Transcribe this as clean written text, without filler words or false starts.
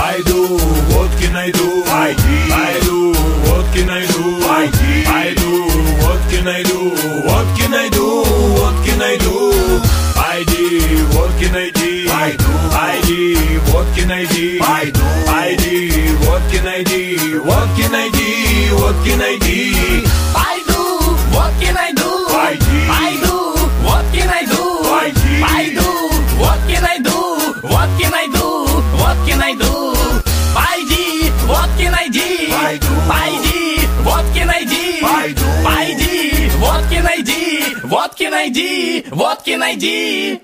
Пойду, водки найду, пойду, водки найду, пойду, водки найду, водки найду, водки найду. Пойди, водки найди, пойди, водки найди, пойди, водки найди, водки найди, водки найди. Пойду, водки найду, пойду, водки найду, пойду, водки найду, водки найду, водки найду. Пойди, водки найди, пойди, водки найди, пойди, водки найди, водки найди, водки найди.